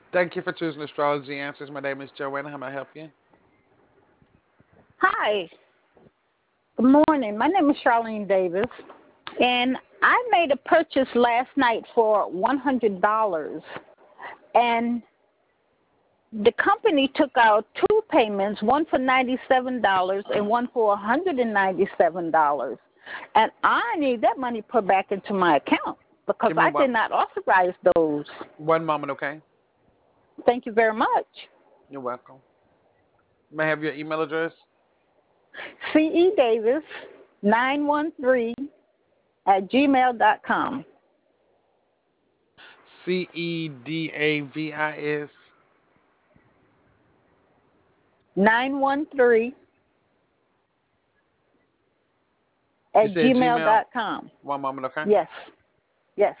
Thank you for choosing Astrology Answers. My name is Joanna. How may I help you? Hi, good morning. My name is Charlene Davis, and I made a purchase last night for $100, and the company took out two payments, one for $97 and one for $197. And I need that money put back into my account because Give me I did not authorize those. one moment, okay? Thank you very much. You're welcome. May I have your email address? CE Davis 913 at gmail.com. CEDAVIS. 913 You at said Gmail. gmail.com. One moment, okay? Yes, yes.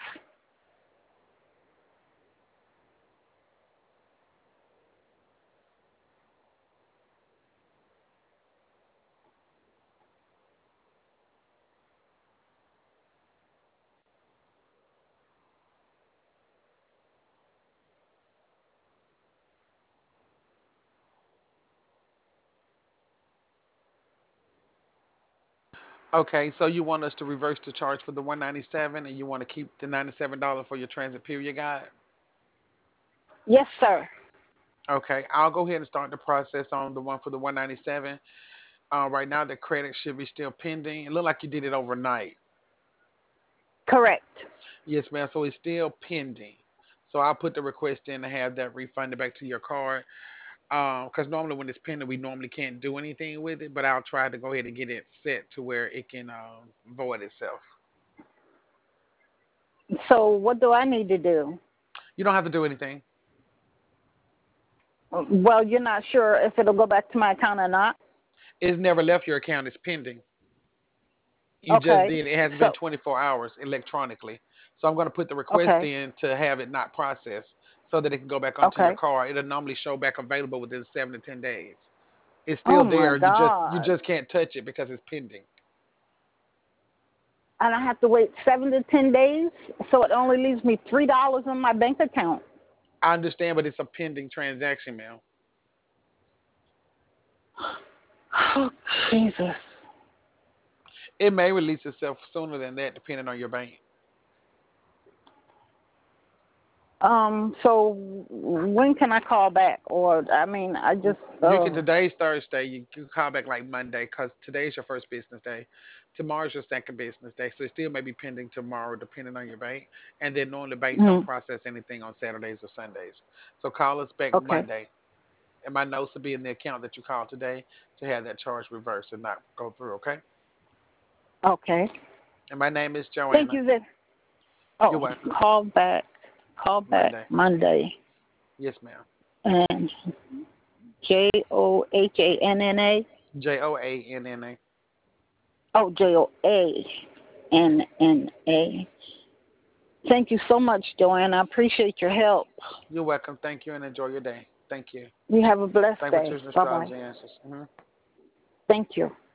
Okay, so you want us to reverse the charge for the 197 and you want to keep the $97 for your transit period guide? Yes, sir. Okay, I'll go ahead and start the process on the one for the 197. Right now, the credit should be still pending. It looked like you did it overnight. Correct. Yes, ma'am. So it's still pending. So I'll put the request in to have that refunded back to your card. Because normally when it's pending, we normally can't do anything with it. But I'll try to go ahead and get it set to where it can void itself. So what do I need to do? You don't have to do anything. Well, you're not sure if it'll go back to my account or not? It's never left your account. It's pending. You just Okay. did. It has been So, 24 hours electronically. So I'm going to put the request okay. in to have it not processed so that it can go back onto your Okay. card. It'll normally show back available within 7 to 10 days. It's Oh still my there. You God. just can't touch it because it's pending. And I have to wait 7 to 10 days, so it only leaves me $3 in my bank account. I understand, but it's a pending transaction, ma'am. Oh, Jesus. It may release itself sooner than that, depending on your bank. So when can I call back? Or, I mean, I just, You can. Today's Thursday. You can call back like Monday because today's your first business day. Tomorrow's your second business day, so it still may be pending tomorrow, depending on your bank. And then normally banks don't mm, process anything on Saturdays or Sundays. So call us back okay. Monday, and my notes will be in the account that you called today to have that charge reversed and not go through. Okay. Okay. And my name is Thank Joanna. you then. You're Oh, welcome. call back. Call back Monday. Monday. Yes, ma'am. And Johanna. Joanna. Oh, Joanna. Thank you so much, Joanne. I appreciate your help. You're welcome. Thank you and enjoy your day. Thank you. You have a blessed Thank you for day. choosing Bye bye. Astrology Answers. Thank you.